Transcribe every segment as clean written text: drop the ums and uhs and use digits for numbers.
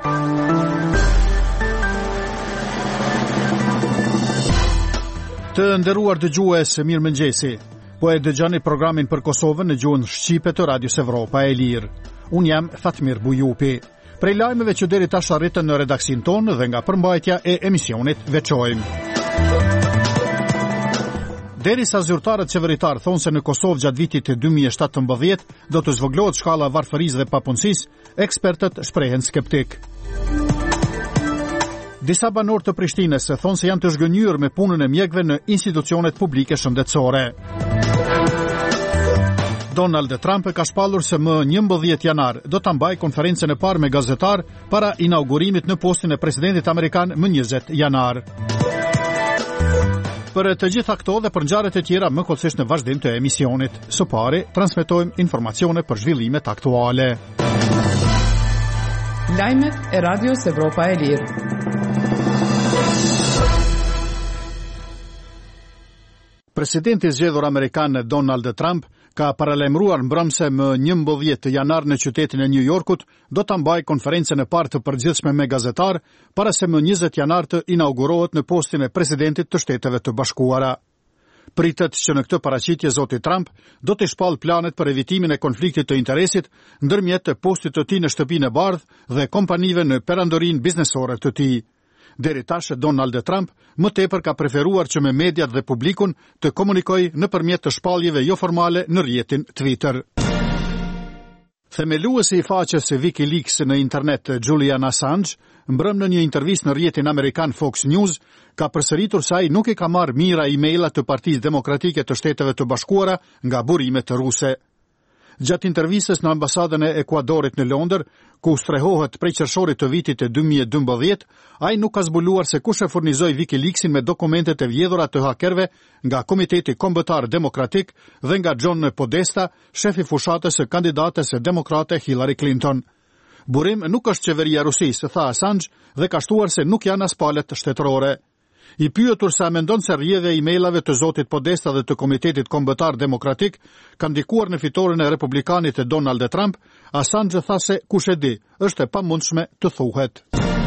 Të nderuar dëgjues, mirëmëngjesi. Po e dëgjoni programin për Kosovën në gjuhën shqipe të Radios Evropa e Lirë. Unë jam Fatmir Bujupi. Prej lajmeve që deri tash arritën në redaksin tonë dhe nga përmbajtja e emisionit veçojmë. Derisa zyrtarët qeveritar thonë se në Kosovë gjatë vitit 2017 do të zvoglohet shkalla varfërisë dhe papunësisë, ekspertët shprehen skeptik. Disa banorë të Prishtinës thonë se janë të zhgënjur me punën e mjekëve në institucionet publike shëndetësore. Donald Trump ka shpallur se më 11 janar do ta mbajë konferencën e parë me gazetar para inaugurimit në postin e presidentit amerikan më 20 janar. Për të gjitha këto dhe për ngjarjet e tjera më kollësisht në vazhdim të emisionit. Së pari transmetojmë informacione për zhvillimet aktuale. Lajmet e Radios Evropa e Lirë. Presidenti zgjedhur amerikan Donald Trump ka paralajmëruar mbrëmse më 11 janar në qytetin e New Yorkut do ta mbajë konferencën e parë të përgjithshme me gazetar para se më 20 janar të inaugurohet në postin e presidentit të Shteteve të Bashkuara. Pritet që në këtë paraqitje zoti Trump do të shpall planet për evitimin e konfliktit të interesit ndërmjet postit të tij në Shtëpinë e Bardhë dhe kompanive në perandorinë biznesore të tij. Deri tash Donald Trump më tepër ka preferuar që me mediat dhe publikun të komunikojë nëpërmjet të shpalljeve jo formale në rrjetin Twitter. Themeluesi i faqes WikiLeaks në internet Julian Assange, mbrëm në një intervistë në rrjetin amerikan Fox News, ka përsëritur se ai nuk i ka marrë mira emaila të Partisë Demokratike të Shteteve të Bashkuara nga burimet ruse. Gjatë intervistës në ambasadën e Ekuadorit në Londër, ku strehohet prej qershorit të vitit e 2012, ai nuk ka zbuluar se kush e furnizoi WikiLeaksin me dokumentet e vjedhura të hakerëve nga Komiteti Kombëtar Demokratik dhe nga John Podesta, shefi fushatës së kandidates demokrate Hillary Clinton. Burim nuk është qeveria e Rusisë, tha Assange, dhe ka shtuar se nuk janë as palët shtetërore. I pyetur sa mendon se rrjedhja e emailave të zotit Podesta dhe të Komitetit Kombëtar Demokratik ka ndikuar në fitoren e republikanit e Donald Trump, Assange tha se kush e di, është e pamundshme të thuhet.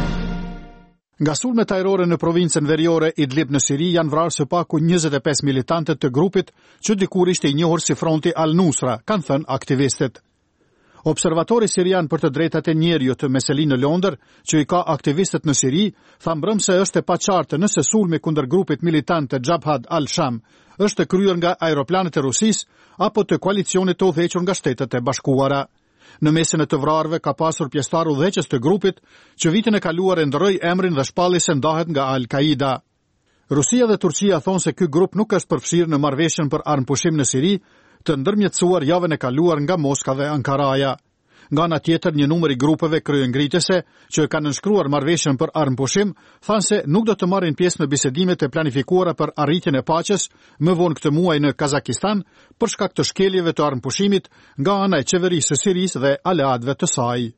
Nga sulmet ajrore në provincën veriore Idlib në Siri janë vrarë së paku 25 militantët të grupit që dikur ishte i njohur si Fronti Al-Nusra, kanë thënë aktivistët. Observatori sirian për të drejtat e njerëzit të Meselin në Londër, që i ka aktivistët në Siri, tha mbrëm se është e paqartë nëse sulmi kundër grupit militant të Jabhat al-Sham është kryer nga aeroplanet e Rusisë apo të koalicionit të udhëhequr nga Shtetet e Bashkuara. Në mesin e të vrarëve ka pasur pjesëtar udhëheqës të grupit, që vitin e kaluar e ndroi emrin dhe shpalli se ndahet nga Al-Qaida. Rusia dhe Turqia thonë se ky grup nuk është përfshirë në marrëveshjen për armëpushim në Siri, të ndërmjetësuar javën e kaluar nga Moska dhe Ankaraja. Nga ana tjetër, një numër i grupeve kryengritëse që kanë nënshkruar marrëveshjen për armëpushim, thanë se nuk do të marrin pjesë në bisedimet e planifikuara për arritjen e paqes më vonë këtë muaj në Kazakistan për shkak të shkeljeve të armëpushimit nga ana e qeverisë së Sirisë dhe aleatëve të saj.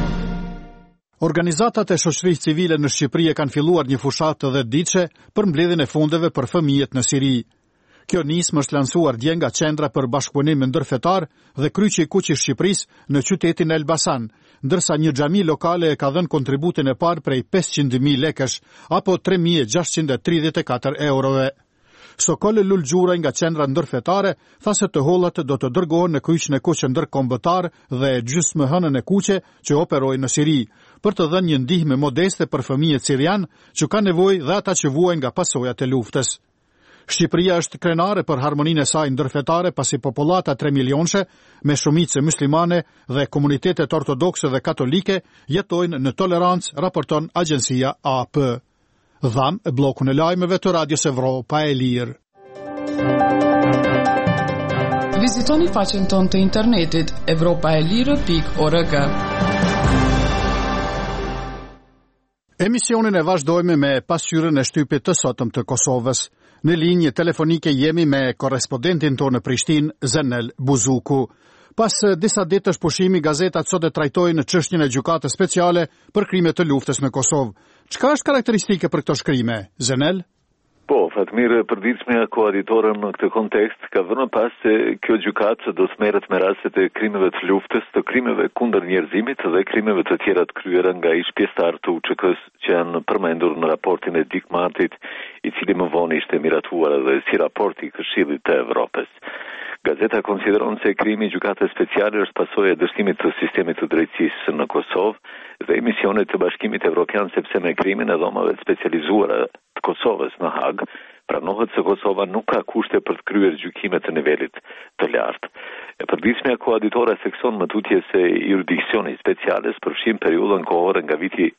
Organizatat e shoqërisë civile në Shqipëri kanë filluar një fushatë të 10 ditëshe për mbledhjen e fondeve për fëmijët në Siri. Kjo nismë është lansuar dje nga Qendra për Bashkëpunim ndërfetar dhe Kryqi i Kuq i Shqipërisë në qytetin Elbasan, ndërsa një xhami lokale e ka dhënë kontributin e parë prej 500.000 lekësh apo 3.634 eurove. Sokol Lulgjura nga Qendra ndërfetare tha se të hollat do të dërgohen në Kryqin e Kuq ndërkombëtar dhe gjysmëhënën e kuqe që operojnë në Siri, për të dhënë një ndihmë modeste për fëmijët sirian që kanë nevojë dhe ata që vuajnë nga pasojat e luftës. Shqipëria është krenare për harmoninë e saj ndërfetare pasi popullata 3 milionëshe me shumicë muslimane dhe komunitetet ortodokse dhe katolike jetojnë në tolerancë, raporton agjencia AP. Dham bllokun e lajmeve të Radios Evropa e Lirë. Vizitoni faqen tonë të internetit evropaelire.org. Emisionin e vazhdojmë me pasqyrën e shtypit të sotëm të Kosovës. Në linjë telefonike jemi me korrespondentin tonë në Prishtinë, Zenel Buzuku. Pas disa ditësh pushimi, gazetat sot e trajtojnë çështjen e gjykatës speciale për krime të luftës në Kosovë. Çka është karakteristike për këto shkrime, Zenel? Po, Fatmir, përditshmja koauditorë në këtë kontekst ka vënë pas se kjo gjykatë do të merret me rastet e krimeve të luftës, të krimeve kundër njerëzimit dhe krimeve të tjera të kryera nga ish pjesëtar të UÇK-s që janë përmendur në raportin e Dick Martit, i cili më vonë ishte miratuar edhe si raport i Këshillit të Evropës. Gazeta konsideron se krimi i gjykatës speciale është pasojë e dështimit të sistemit të drejtësisë në Kosovë dhe emisionet të Bashkimit Evropian, sepse me krimin e dhomave të specializuara të Kosovës në Hag, pranohet se Kosova nuk ka kushte për të kryer gjykime të nivelit të lartë. E përditshmja koauditore thekson më tutje se jurisdiksioni speciales përfshin periudhën kohore nga viti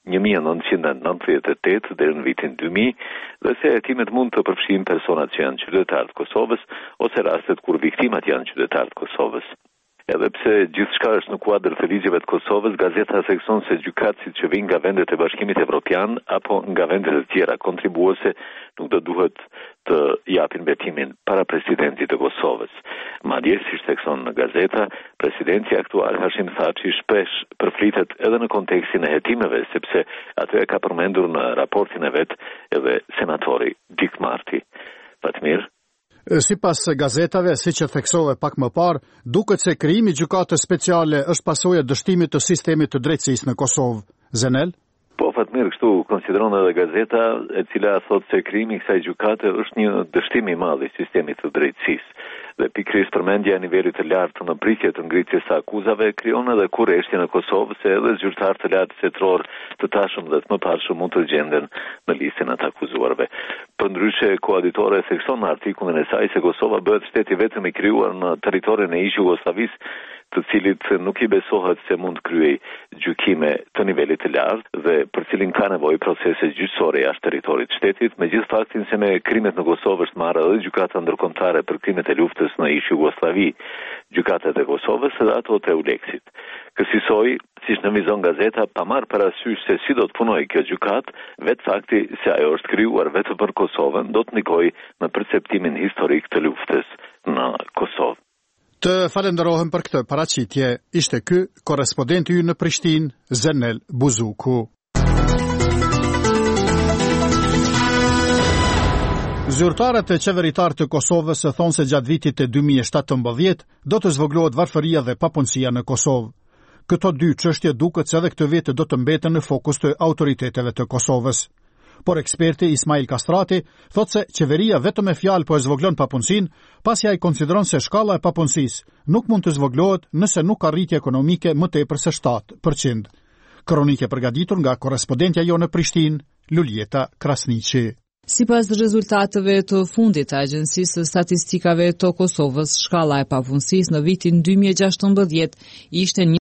1998 deri në vitin 2000 dhe se hetimet mund të përfshin personat që janë qytetarë të Kosovës ose rastet kur viktimat janë qytetarë të Kosovës. Edhe pse gjithçka është në kuadër të ligjeve të Kosovës, gazeta thekson se gjykatësit që vijnë nga vendet e Bashkimit Evropian apo nga vendet e tjera kontribuese nuk do duhet të japin betimin para presidentit të Kosovës. Madje, siç thekson në gazeta, presidenti aktual Hashim Thaçi shpesh përflitet edhe në kontekstin e hetimeve, sepse atë e ka përmendur në raportin e vet edhe senatori Dick Marty. Fatmir. Sipas gazetave, siç e theksove pak më parë, duket se krijimi i gjykatës speciale është pasojë e dështimit të sistemit të drejtësisë në Kosovë. Zenel? Po, Fatmir, kështu konsideron edhe gazeta, e cila thotë se krijimi i kësaj gjykate është një dështim i madh i sistemit të drejtësisë. Dhe pikërisht përmendja e nivelit të lartë në pritje të ngritjes së akuzave krijon edhe kurrështje në Kosovë se edhe zyrtarë të lartë setror të tashëm dhe të mëparshëm mund të gjenden në listën e të akuzuarve. Përndryshe, koauditore thekson në artikullin e saj se Kosova bëhet shteti vetëm i krijuar në territorin e ish Jugosllavisë, të cilit nuk i besohet se mund të kryej gjykime të nivelit të lartë dhe për cilin ka nevojë procese gjyqësore jashtë territorit të shtetit, megjithë faktin se me krimet në Kosovë është marrë edhe gjykata ndërkombëtare për krimet e luftës në ish Jugosllavi, gjykatat e Kosovës dhe ato të EULEX-it. Kësaj, siç nënvizon gazeta, pa marrë parasysh se si do të punojë kjo gjykatë, vetë fakti se ajo është krijuar vetëm për Kosovën do të ndikojë në perceptimin historik të luftës në Kosovë. Të falenderohem për këtë paraqitje. Ishte ky korrespondenti ynë në Prishtinë, Zenel Buzuku. Zyrtarët e qeveritarë të Kosovës thonë se gjatë vitit të 2017 do të zvoglohet varfëria dhe papunësia në Kosovë. Këto dy çështje duket se edhe këtë vit do të mbeten në fokus të autoriteteve të Kosovës. Por eksperti Ismail Kastrati thotë se qeveria vetëm me fjalë po e zvoglon papunësinë, pasi ai konsideron se shkalla e papunësisë nuk mund të zvoglohet nëse nuk ka rritje ekonomike më tepër se 7%. Kronike përgatitur nga korrespondentja jonë në Prishtinë, Luljeta Krasniqi. Sipas rezultateve të fundit të Agjencisë së Statistikave të Kosovës, shkalla e papunësisë në vitin 2016 ishte